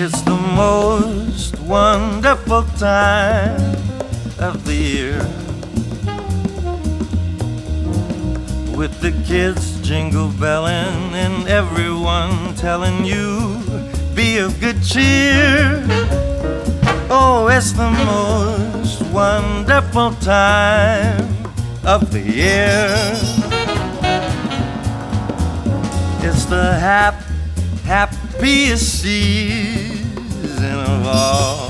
It's the most wonderful time of the year, with the kids jingle belling and everyone telling you be of good cheer. Oh, it's the most wonderful time of the year. It's the happiest season of all,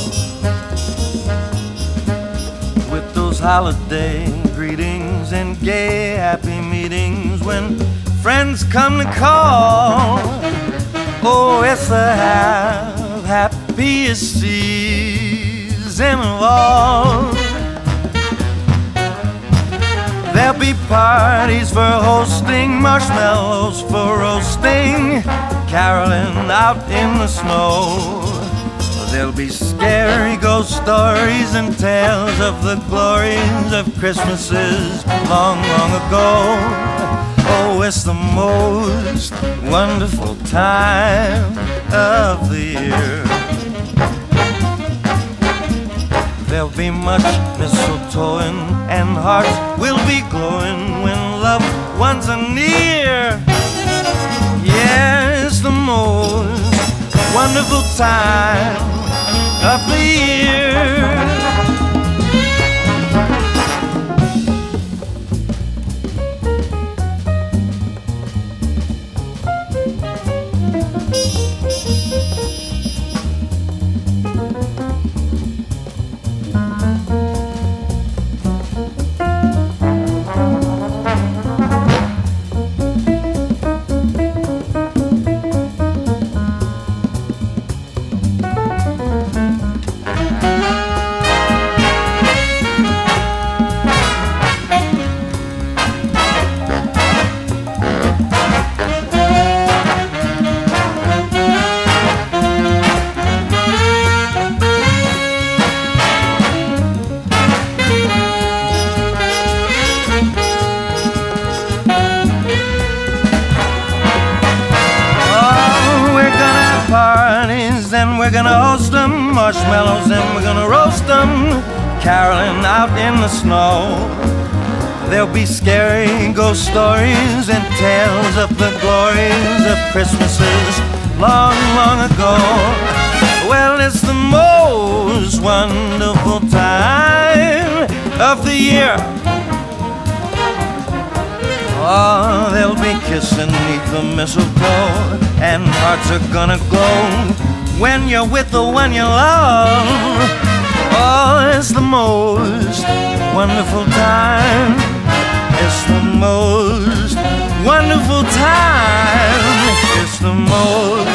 with those holiday greetings and gay happy meetings when friends come to call. Oh, it's the happiest season of all. There'll be parties for hosting, marshmallows for roasting, caroling out in the snow. There'll be scary ghost stories and tales of the glories of Christmases long, long ago. Oh, it's the most wonderful time of the year. There'll be much mistletoeing and hearts will be glowing when loved ones are near. Yeah, it's the most wonderful time of the year. Parties and we're gonna host them, marshmallows and we're gonna roast them, caroling out in the snow. There'll be scary ghost stories and tales of the glories of Christmases long, long ago. Well, it's the most wonderful time of the year. Oh, they'll be kissing neath the mistletoe, and hearts are gonna glow when you're with the one you love. Oh, it's the most wonderful time. It's the most wonderful time. It's the most